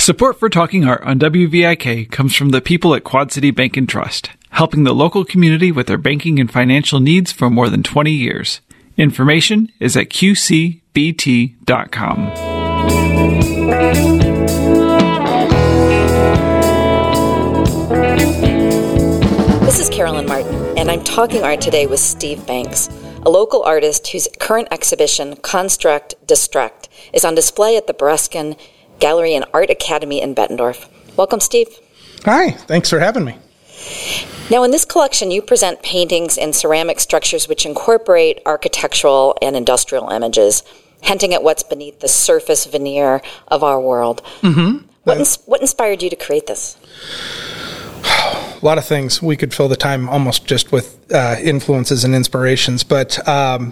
Support for Talking Art on WVIK comes from the people at Quad City Bank and Trust, helping the local community with their banking and financial needs for more than 20 years. Information is at qcbt.com. This is Carolyn Martin, and I'm talking art today with Steve Banks, a local artist whose current exhibition, Construct Destruct, is on display at the Bereskin Gallery and Art Academy in Bettendorf. Welcome, Steve. Hi, thanks for having me. Now, in this collection, you present paintings and ceramic structures which incorporate architectural and industrial images, hinting at what's beneath the surface veneer of our world. Mm-hmm. What inspired you to create this? A lot of things. We could fill the time almost just with influences and inspirations. But, back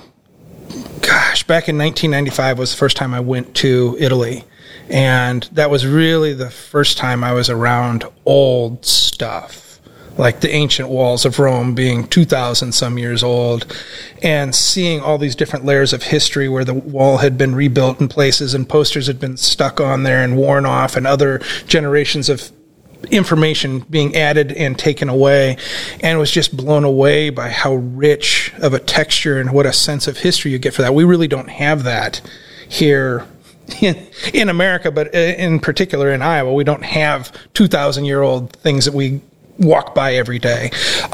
in 1995 was the first time I went to Italy. And that was really the first time I was around old stuff, like the ancient walls of Rome being 2,000 some years old, and seeing all these different layers of history where the wall had been rebuilt in places and posters had been stuck on there and worn off, and other generations of information being added and taken away, and was just blown away by how rich of a texture and what a sense of history you get for that. We really don't have that here in America, but in particular in Iowa. We don't have 2,000-year-old things that we walk by every day.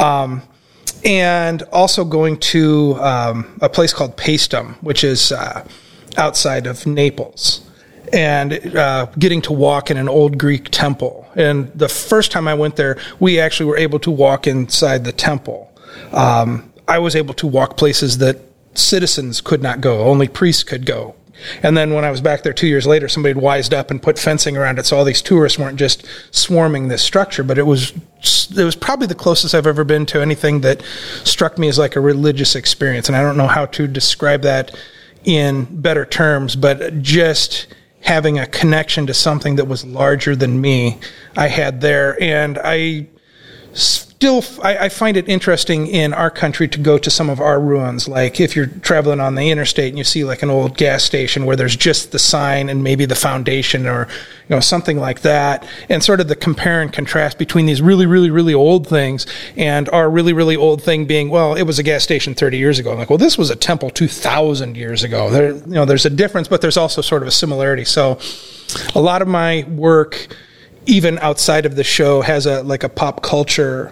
And also going to a place called Paestum, which is outside of Naples, and getting to walk in an old Greek temple. And the first time I went there, we actually were able to walk inside the temple. I was able to walk places that citizens could not go, only priests could go. And then when I was back there 2 years later, somebody had wised up and put fencing around it, so all these tourists weren't just swarming this structure. But it was probably the closest I've ever been to anything that struck me as like a religious experience. And I don't know how to describe that in better terms, but just having a connection to something that was larger than me, I had there. And I find it interesting in our country to go to some of our ruins. Like if you're traveling on the interstate and you see like an old gas station where there's just the sign and maybe the foundation or, something like that. And sort of the compare and contrast between these really, really, really old things and our really, really old thing being, well, it was a gas station 30 years ago. I'm like, well, this was a temple 2,000 years ago. There's a difference, but there's also sort of a similarity. So a lot of my work, even outside of the show, has a pop culture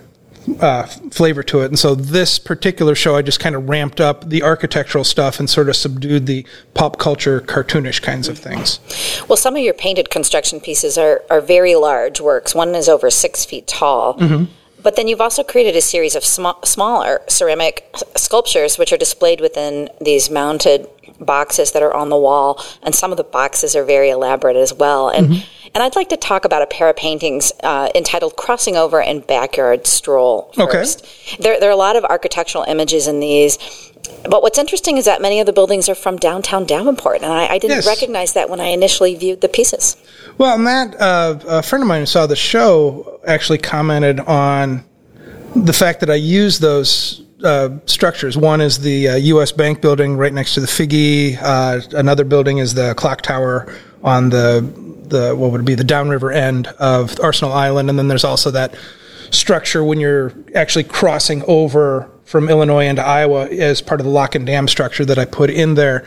flavor to it. And so this particular show, I just kind of ramped up the architectural stuff and sort of subdued the pop culture cartoonish kinds of things. Well, some of your painted construction pieces are very large works. One is over 6 feet tall. Mm-hmm. But then you've also created a series of smaller ceramic sculptures which are displayed within these mounted boxes that are on the wall, and some of the boxes are very elaborate as well. And I'd like to talk about a pair of paintings entitled Crossing Over and Backyard Stroll first. Okay. There are a lot of architectural images in these, but what's interesting is that many of the buildings are from downtown Davenport, and I didn't recognize that when I initially viewed the pieces. Well, Matt, a friend of mine who saw the show actually commented on the fact that I used those structures. One is the U.S. Bank building right next to the Figge. Another building is the clock tower on the what would be the downriver end of Arsenal Island. And then there's also that structure when you're actually crossing over from Illinois into Iowa as part of the lock and dam structure that I put in there,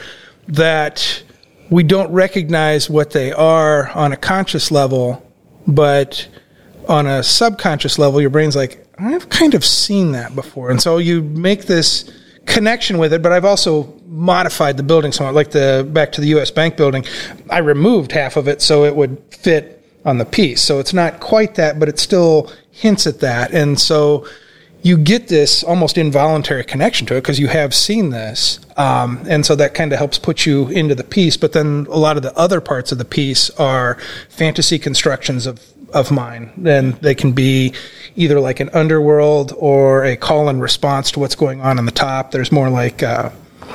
that we don't recognize what they are on a conscious level, but on a subconscious level, your brain's like, I've kind of seen that before. And so you make this connection with it, but I've also modified the building somewhat. Like back to the U.S. Bank building, I removed half of it so it would fit on the piece. So it's not quite that, but it still hints at that. And so you get this almost involuntary connection to it because you have seen this. And so that kind of helps put you into the piece. But then a lot of the other parts of the piece are fantasy constructions of mine. And they can be either like an underworld or a call and response to what's going on the top. There's more like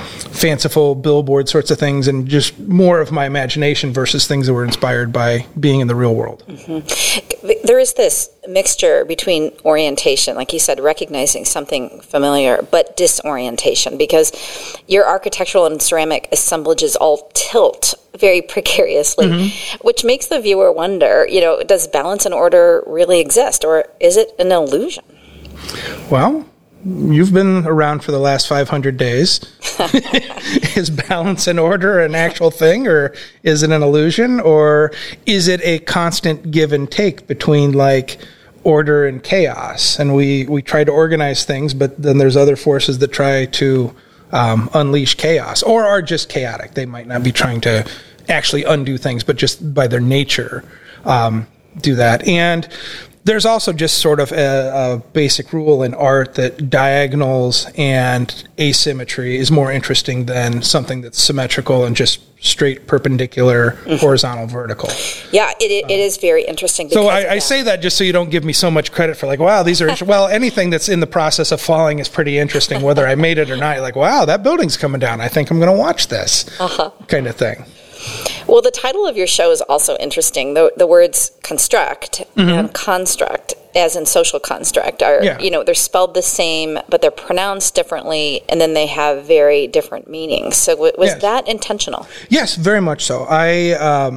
fanciful billboard sorts of things, and just more of my imagination versus things that were inspired by being in the real world. There is this mixture between orientation, like you said, recognizing something familiar, but disorientation, because your architectural and ceramic assemblages all tilt very precariously, which makes the viewer wonder, does balance and order really exist, or is it an illusion? Well, you've been around for the last 500 days. Is balance and order an actual thing, or is it an illusion, or is it a constant give and take between order and chaos? And we try to organize things, but then there's other forces that try to unleash chaos, or are just chaotic. They might not be trying to actually undo things, but just by their nature do that. And there's also just sort of a basic rule in art that diagonals and asymmetry is more interesting than something that's symmetrical and just straight perpendicular, horizontal, vertical. Yeah, it is very interesting. So I say that just so you don't give me so much credit for wow, these are well, anything that's in the process of falling is pretty interesting, whether I made it or not. You're wow, that building's coming down. I think I'm going to watch this kind of thing. Well, the title of your show is also interesting. The words construct and construct, as in social construct, are they're spelled the same, but they're pronounced differently, and then they have very different meanings. So was that intentional? Yes, very much so. I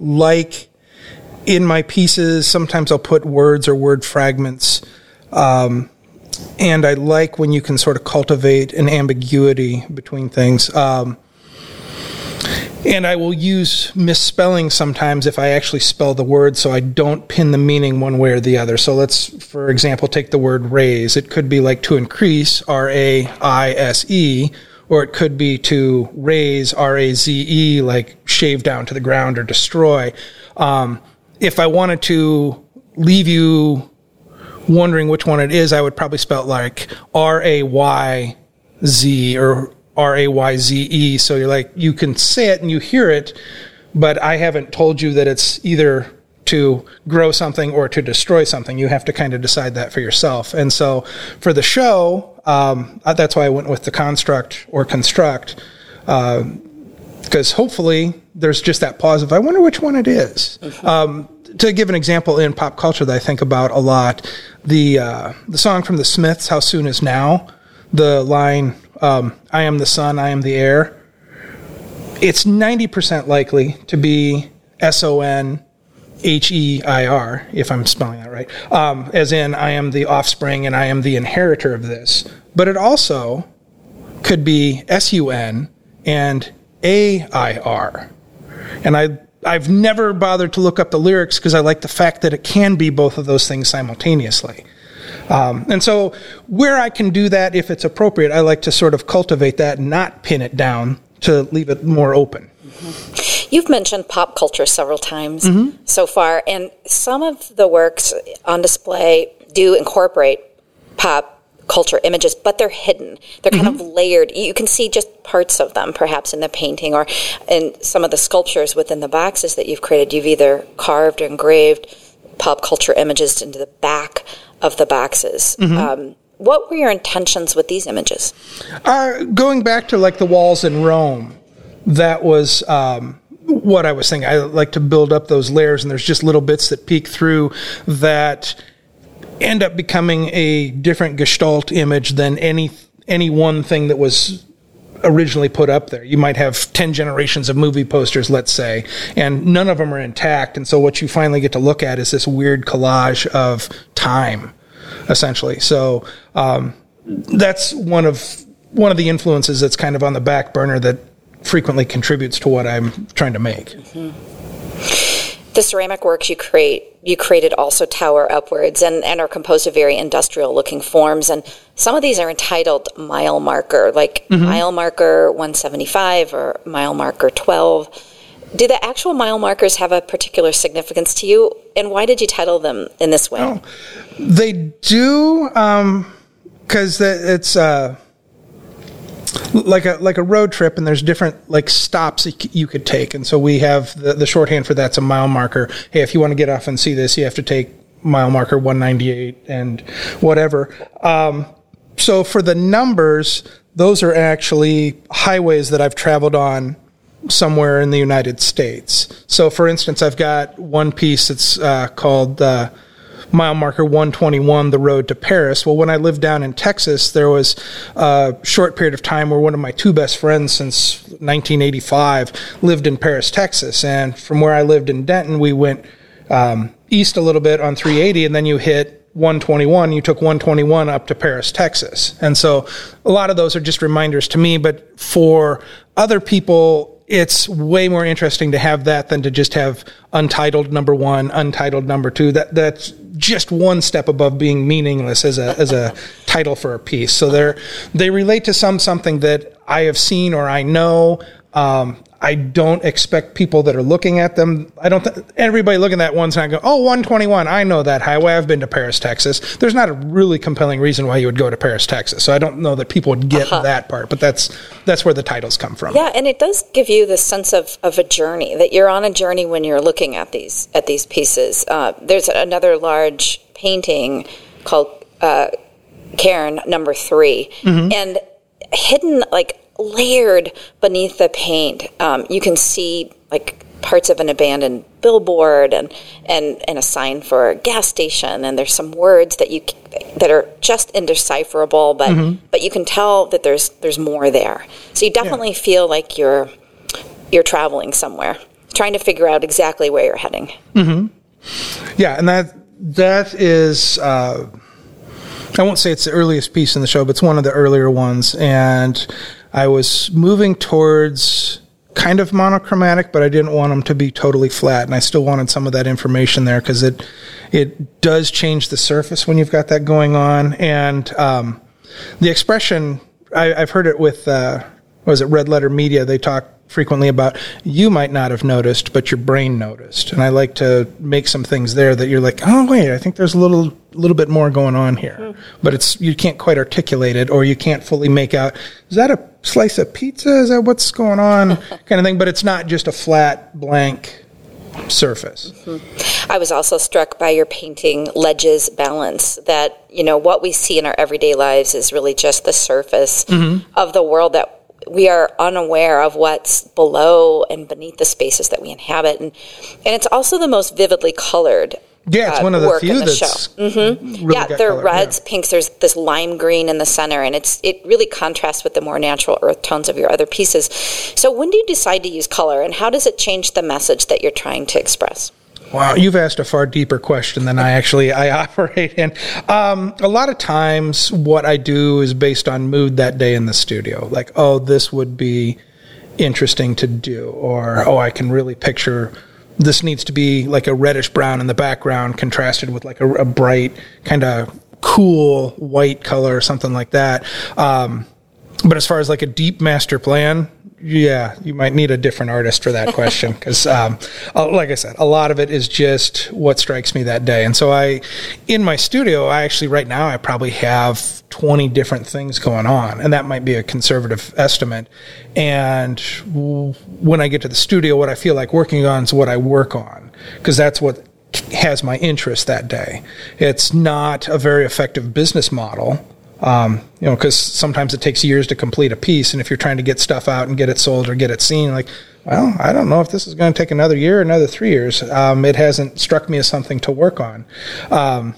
in my pieces, sometimes I'll put words or word fragments, and I like when you can sort of cultivate an ambiguity between things. And I will use misspelling sometimes if I actually spell the word so I don't pin the meaning one way or the other. So let's, for example, take the word raise. It could be to increase, R-A-I-S-E, or it could be to raise, R-A-Z-E, shave down to the ground or destroy. If I wanted to leave you wondering which one it is, I would probably spell it R-A-Y-Z or R-A-Y-Z-E, so you can say it and you hear it, but I haven't told you that it's either to grow something or to destroy something. You have to kind of decide that for yourself. And so for the show, that's why I went with the construct or construct, because hopefully there's just that pause of, I wonder which one it is. To give an example in pop culture that I think about a lot, the song from the Smiths, How Soon Is Now, the line, I am the sun, I am the air. It's 90% likely to be S-O-N-H-E-I-R, if I'm spelling that right, as in I am the offspring and I am the inheritor of this. But it also could be S-U-N and A-I-R. And I've never bothered to look up the lyrics because I like the fact that it can be both of those things simultaneously. And so where I can do that, if it's appropriate, I like to sort of cultivate that and not pin it down to leave it more open. You've mentioned pop culture several times so far, and some of the works on display do incorporate pop culture images, but they're hidden. They're kind of layered. You can see just parts of them, perhaps in the painting or in some of the sculptures within the boxes that you've created. You've either carved or engraved pop culture images into the back of the boxes. What were your intentions with these images? Going back to the walls in Rome, that was what I was thinking. I like to build up those layers, and there's just little bits that peek through that end up becoming a different gestalt image than any one thing that was originally put up there. You might have 10 generations of movie posters, let's say, and none of them are intact. And so what you finally get to look at is this weird collage of time, essentially. So that's one of the influences that's kind of on the back burner that frequently contributes to what I'm trying to make. The ceramic works you created also tower upwards and are composed of very industrial-looking forms, and some of these are entitled mile marker, mile marker 175 or mile marker 12. Do the actual mile markers have a particular significance to you, and why did you title them in this way? Oh, they do, because it's like a road trip, and there's different stops you could take, and so we have the shorthand for that's a mile marker. Hey, if you want to get off and see this, you have to take mile marker 198 and whatever. So for the numbers, those are actually highways that I've traveled on somewhere in the United States. So for instance, I've got one piece that's called mile marker 121, the road to Paris. Well, when I lived down in Texas, there was a short period of time where one of my two best friends since 1985 lived in Paris, Texas. And from where I lived in Denton, we went east a little bit on 380, and then you hit 121. You took 121 up to Paris, Texas. And so a lot of those are just reminders to me, but for other people, it's way more interesting to have that than to just have untitled number 1, untitled number 2. That's just one step above being meaningless as a title for a piece. So they relate to something that I have seen or I know. I don't expect people that are looking at them. Everybody looking at that one's not going, 121, I know that highway. I've been to Paris, Texas. There's not a really compelling reason why you would go to Paris, Texas. So I don't know that people would get that part, but that's where the titles come from. Yeah, and it does give you the sense of a journey, that you're on a journey when you're looking at these pieces. There's another large painting called Cairn number 3, and hidden, layered beneath the paint, you can see parts of an abandoned billboard and a sign for a gas station, and there's some words that are just indecipherable, but you can tell that there's more there. So you definitely feel like you're traveling somewhere, trying to figure out exactly where you're heading. Yeah, and that is. I won't say it's the earliest piece in the show, but it's one of the earlier ones, and I was moving towards kind of monochromatic, but I didn't want them to be totally flat, and I still wanted some of that information there because it does change the surface when you've got that going on. And the expression, I've heard it with, Red Letter Media, they talk frequently about, you might not have noticed, but your brain noticed. And I like to make some things there that you're like, oh, wait, I think there's a little bit more going on here. But you can't quite articulate it, or you can't fully make out, is that a slice of pizza? Is that what's going on? Kind of thing. But it's not just a flat, blank surface. I was also struck by your painting Ledge's balance, that, what we see in our everyday lives is really just the surface of the world, that we are unaware of what's below and beneath the spaces that we inhabit. And it's also the most vividly colored it's one of the few that's really there are reds, pinks, there's this lime green in the center, and it really contrasts with the more natural earth tones of your other pieces. So when do you decide to use color, and how does it change the message that you're trying to express? Wow, you've asked a far deeper question than I operate in. A lot of times what I do is based on mood that day in the studio. Like, this would be interesting to do, or, I can really picture this needs to be like a reddish brown in the background contrasted with like a bright kind of cool white color or something like that. But as far as like a deep master plan, yeah, you might need a different artist for that question because, like I said, a lot of it is just what strikes me that day. And so in my studio, right now, I probably have 20 different things going on, and that might be a conservative estimate. And when I get to the studio, what I feel like working on is what I work on, because that's what has my interest that day. It's not a very effective business model. Because sometimes it takes years to complete a piece, and if you're trying to get stuff out and get it sold or get it seen, I don't know if this is going to take another year or another 3 years. It hasn't struck me as something to work on. But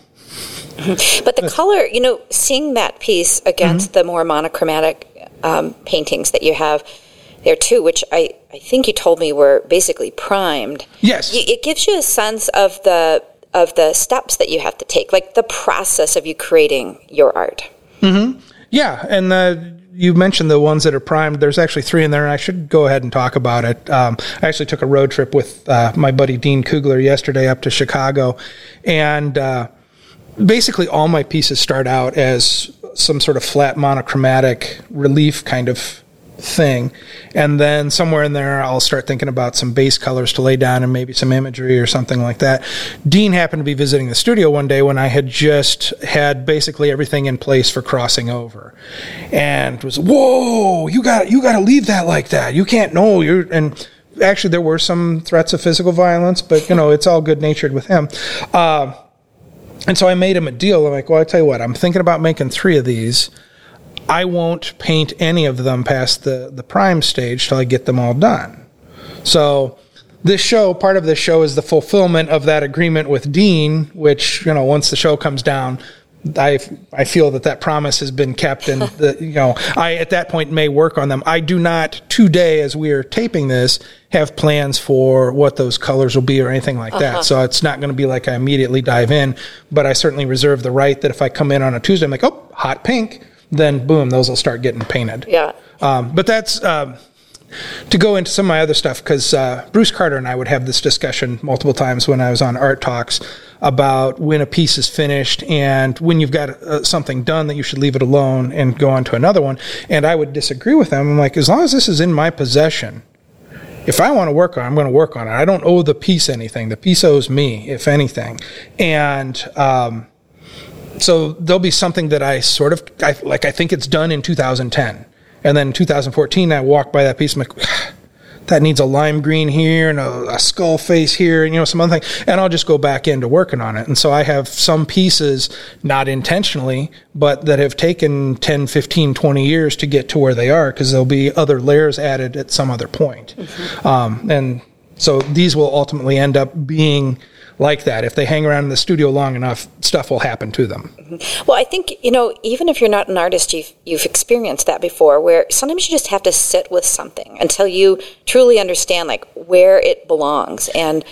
the color, seeing that piece against the more monochromatic paintings that you have there too, which I think you told me were basically primed. Yes. It gives you a sense of the steps that you have to take, like the process of you creating your art. Yeah, and you mentioned the ones that are primed. There's actually 3 in there, and I should go ahead and talk about it. I actually took a road trip with my buddy Dean Kugler yesterday up to Chicago, and basically all my pieces start out as some sort of flat monochromatic relief kind of thing, and then somewhere in there I'll start thinking about some base colors to lay down and maybe some imagery or something like that. Dean happened to be visiting the studio one day when I had just had basically everything in place for crossing over, and was, whoa, you got to leave that like that, you can't know you're. And actually there were some threats of physical violence, but it's all good natured with him. And so I made him a deal. I'm like, well, I tell you what, I'm thinking about making 3 of these. I won't paint any of them past the prime stage till I get them all done. So part of this show is the fulfillment of that agreement with Dean, which, once the show comes down, I feel that promise has been kept, and I at that point may work on them. I do not today, as we are taping this, have plans for what those colors will be or anything like that. So it's not going to be like I immediately dive in, but I certainly reserve the right that if I come in on a Tuesday, I'm like, oh, hot pink, then boom, those will start getting painted. Yeah. But that's to go into some of my other stuff, because Bruce Carter and I would have this discussion multiple times when I was on Art Talks about when a piece is finished and when you've got something done that you should leave it alone and go on to another one. And I would disagree with them. I'm like, as long as this is in my possession, if I want to work on it, I'm going to work on it. I don't owe the piece anything. The piece owes me, if anything. And so there'll be something that I think it's done in 2010. And then in 2014, I walk by that piece, I'm like, that needs a lime green here and a skull face here and, some other thing. And I'll just go back into working on it. And so I have some pieces, not intentionally, but that have taken 10, 15, 20 years to get to where they are, because there'll be other layers added at some other point. And so these will ultimately end up being like that. If they hang around in the studio long enough, stuff will happen to them. Well, I think, even if you're not an artist, you've experienced that before, where sometimes you just have to sit with something until you truly understand where it belongs and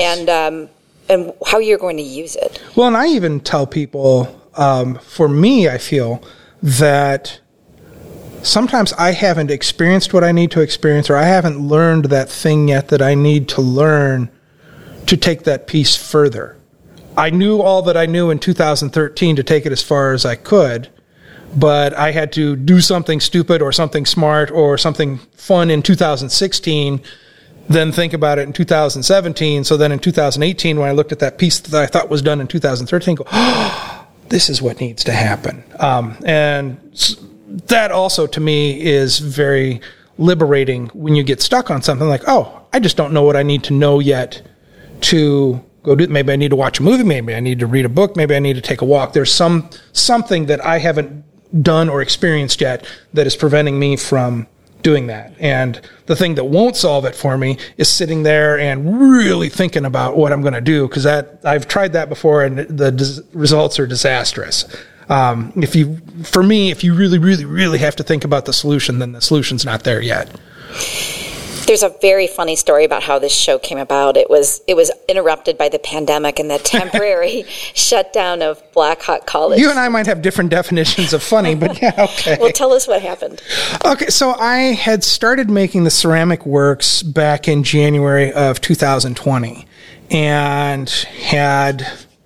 how you're going to use it. Well, and I even tell people, for me, I feel that sometimes I haven't experienced what I need to experience, or I haven't learned that thing yet that I need to learn to take that piece further. I knew all that I knew in 2013 to take it as far as I could, but I had to do something stupid or something smart or something fun in 2016, then think about it in 2017. So then in 2018, when I looked at that piece that I thought was done in 2013, go, oh, this is what needs to happen. And that also to me is very liberating when you get stuck on something like, oh, I just don't know what I need to know yet to go do. Maybe I need to watch a movie. Maybe I need to read a book. Maybe I need to take a walk. There's something that I haven't done or experienced yet that is preventing me from doing that. And the thing that won't solve it for me is sitting there and really thinking about what I'm going to do, because I've tried that before and the results are disastrous. If you really, really, really have to think about the solution, then the solution's not there yet. There's a very funny story about how this show came about. It was interrupted by the pandemic and the temporary shutdown of Blackhawk College. You and I might have different definitions of funny, but yeah, okay. Well, tell us what happened. Okay, so I had started making the ceramic works back in January of 2020 and had,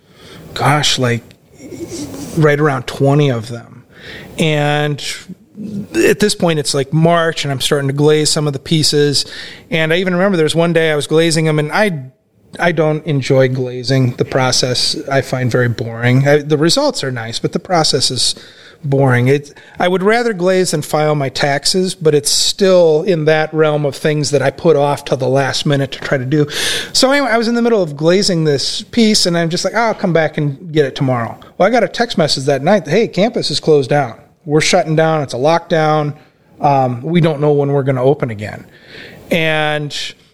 right around 20 of them. And at this point, it's like March, and I'm starting to glaze some of the pieces. And I even remember there was one day I was glazing them, and I don't enjoy glazing. The process I find very boring. The results are nice, but the process is boring. I would rather glaze than file my taxes, but it's still in that realm of things that I put off till the last minute to try to do. So anyway, I was in the middle of glazing this piece, and I'm just like, I'll come back and get it tomorrow. Well, I got a text message that night, hey, campus is closed down. We're shutting down. It's a lockdown. We don't know when we're going to open again. And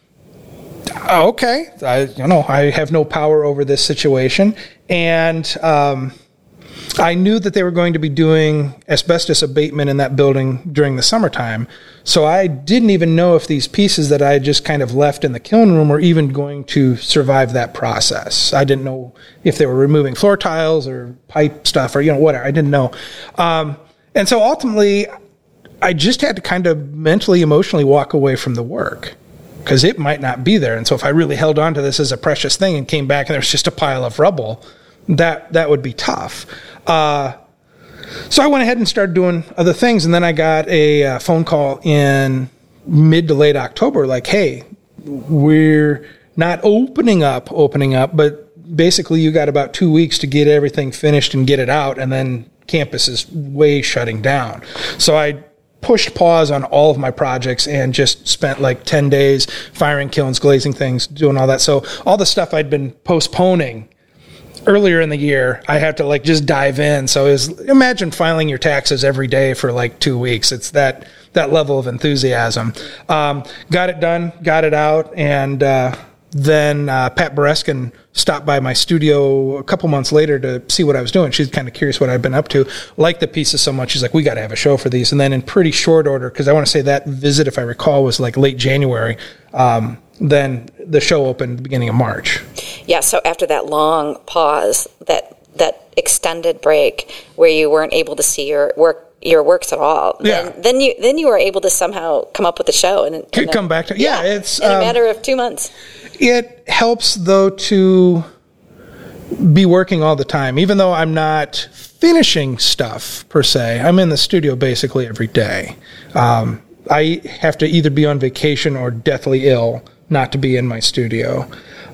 okay, I have no power over this situation. And I knew that they were going to be doing asbestos abatement in that building during the summertime. So I didn't even know if these pieces that I had just kind of left in the kiln room were even going to survive that process. I didn't know if they were removing floor tiles or pipe stuff or, whatever. I didn't know. And so ultimately, I just had to kind of mentally, emotionally walk away from the work because it might not be there. And so if I really held on to this as a precious thing and came back and there was just a pile of rubble, that would be tough. So I went ahead and started doing other things. And then I got a phone call in mid to late October, like, hey, we're not opening up, but basically you got about 2 weeks to get everything finished and get it out. And then campus is way shutting down. So I pushed pause on all of my projects and just spent like 10 days firing kilns, glazing things, doing all that. So all the stuff I'd been postponing earlier in the year, I had to like just dive in. So imagine filing your taxes every day for like 2 weeks. It's that level of enthusiasm. Got it done, got it out, and then Pat Bereskin stopped by my studio a couple months later to see what I was doing. She's kind of curious what I'd been up to. Liked the pieces so much, she's like, we got to have a show for these. And then in pretty short order, because I want to say that visit, if I recall, was like late January, then the show opened at the beginning of March. Yeah, so after that long pause, that extended break where you weren't able to see your works at all, then you were able to somehow come up with the show and come back to it's in a matter of 2 months. It helps though to be working all the time, even though I'm not finishing stuff per se. I'm in the studio basically every day. I have to either be on vacation or deathly ill not to be in my studio.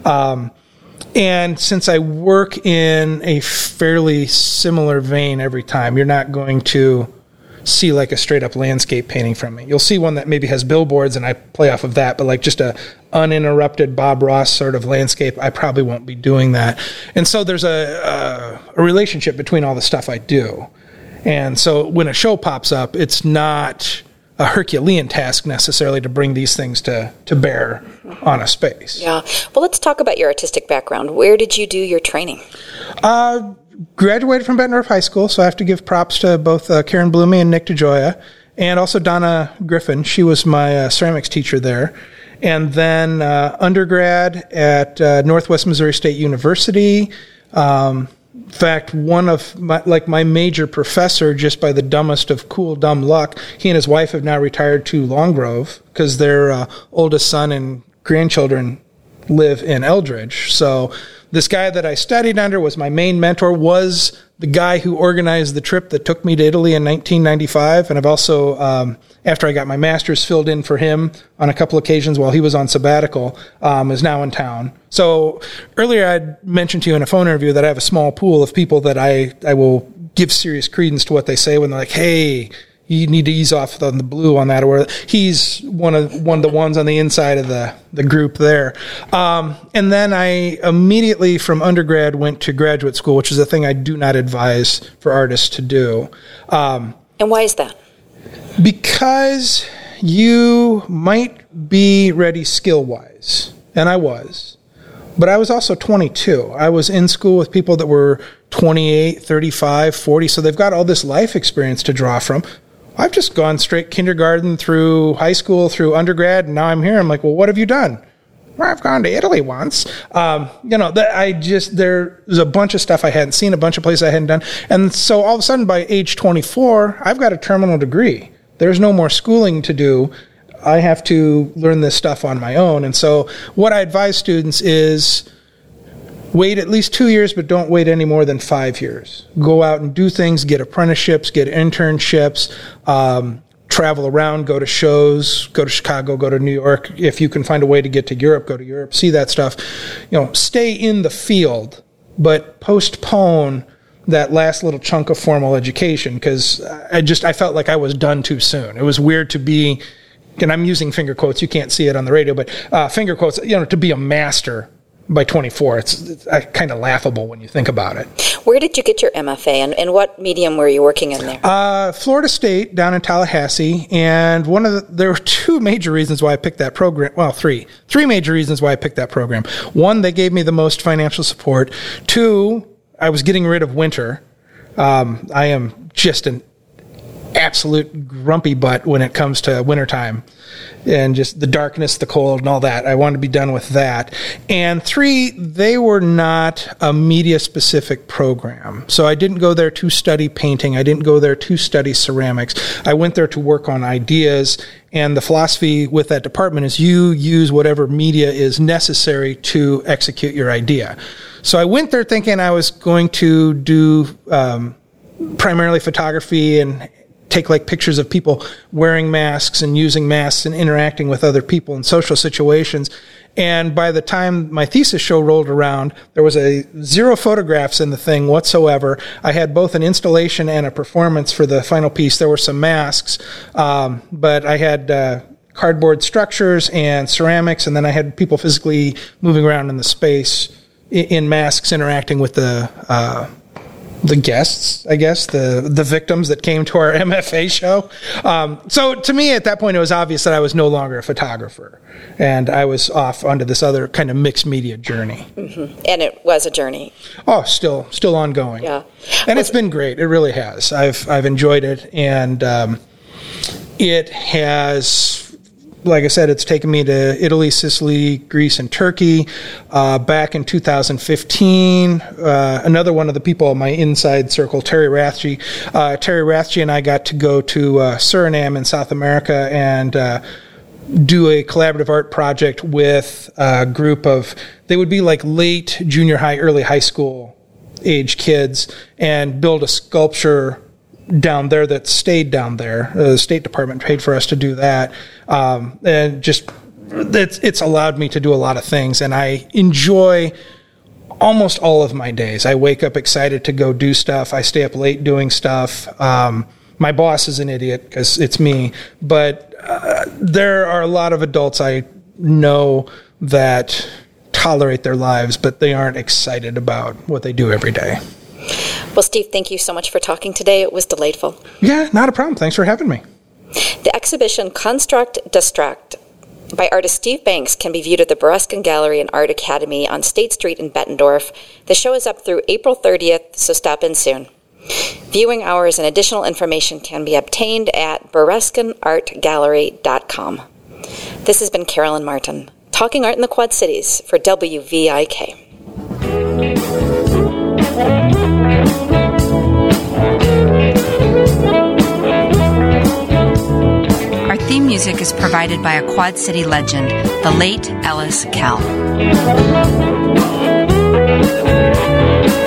And since I work in a fairly similar vein every time, you're not going to see like a straight up landscape painting from me. You'll see one that maybe has billboards and I play off of that, but like just a uninterrupted Bob Ross sort of landscape, I probably won't be doing that. And so there's a relationship between all the stuff I do. And so when a show pops up, it's not a Herculean task necessarily to bring these things to bear on a space. Yeah. Well, let's talk about your artistic background. Where did you do your training? Graduated from Bettendorf High School, so I have to give props to both Karen Blumey and Nick DeGioia, and also Donna Griffin. She was my ceramics teacher there. And then undergrad at Northwest Missouri State University. In fact, one of my major professor, just by the dumbest of cool, dumb luck, he and his wife have now retired to Long Grove because their oldest son and grandchildren live in Eldridge. So this guy that I studied under was my main mentor, was the guy who organized the trip that took me to Italy in 1995. And I've also, after I got my master's, filled in for him on a couple occasions while he was on sabbatical, is now in town. So earlier I'd mentioned to you in a phone interview that I have a small pool of people that I will give serious credence to what they say when they're like, hey, you need to ease off on the blue on that, or he's one of the ones on the inside of the group there. And then I immediately from undergrad went to graduate school, which is a thing I do not advise for artists to do. And why is that? Because you might be ready skill-wise, and I was. But I was also 22. I was in school with people that were 28, 35, 40, so they've got all this life experience to draw from. I've just gone straight kindergarten through high school, through undergrad, and now I'm here. I'm like, well, what have you done? Well, I've gone to Italy once. There's a bunch of stuff I hadn't seen, a bunch of places I hadn't done. And so all of a sudden, by age 24, I've got a terminal degree. There's no more schooling to do. I have to learn this stuff on my own. And so what I advise students is wait at least 2 years, but don't wait any more than 5 years. Go out and do things, get apprenticeships, get internships, travel around, go to shows, go to Chicago, go to New York. If you can find a way to get to Europe, go to Europe, see that stuff. Stay in the field, but postpone that last little chunk of formal education, because I felt like I was done too soon. It was weird to be, and I'm using finger quotes, you can't see it on the radio, but finger quotes, to be a master by 24. It's kind of laughable when you think about it. Where did you get your MFA, and what medium were you working in there? Florida State down in Tallahassee, and there were two major reasons why I picked that program. Well, three major reasons why I picked that program. One, they gave me the most financial support. Two, I was getting rid of winter. I am just an absolute grumpy butt when it comes to wintertime and just the darkness, the cold, and all that. I wanted to be done with that. And three, they were not a media-specific program. So I didn't go there to study painting. I didn't go there to study ceramics. I went there to work on ideas, and the philosophy with that department is you use whatever media is necessary to execute your idea. So I went there thinking I was going to do primarily photography and take like pictures of people wearing masks and using masks and interacting with other people in social situations. And by the time my thesis show rolled around, there was zero photographs in the thing whatsoever. I had both an installation and a performance for the final piece. There were some masks, but I had cardboard structures and ceramics, and then I had people physically moving around in the space in masks interacting with the guests, I guess, the victims that came to our MFA show. So to me, at that point, it was obvious that I was no longer a photographer, and I was off onto this other kind of mixed media journey. Mm-hmm. And it was a journey. Oh, still ongoing. Yeah, and it's been great. It really has. I've enjoyed it, and it has. Like I said, it's taken me to Italy, Sicily, Greece, and Turkey. Back in 2015, another one of the people in my inside circle, Terry Rathje. Terry Rathje and I got to go to Suriname in South America and do a collaborative art project with a group of, they would be like late junior high, early high school age kids, and build a sculpture down there that stayed down there. The State Department paid for us to do that. And just, it's allowed me to do a lot of things, and I enjoy almost all of my days. I wake up excited to go do stuff. I stay up late doing stuff. My boss is an idiot because it's me, but there are a lot of adults I know that tolerate their lives, but they aren't excited about what they do every day. Well, Steve, thank you so much for talking today. It was delightful. Yeah, not a problem. Thanks for having me. The exhibition Construct Destruct by artist Steve Banks can be viewed at the Bereskin Gallery and Art Academy on State Street in Bettendorf. The show is up through April 30th, so stop in soon. Viewing hours and additional information can be obtained at BereskinArtGallery.com. This has been Carolyn Martin, talking art in the Quad Cities for WVIK. Our theme music is provided by a Quad City legend, the late Ellis Kell.